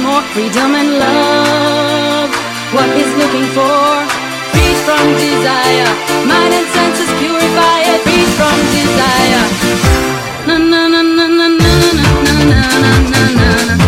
more freedom and love. What is looking for? Freed from desire, mind and senses purify it. Freed from desire. Na na na na na na na na na na na.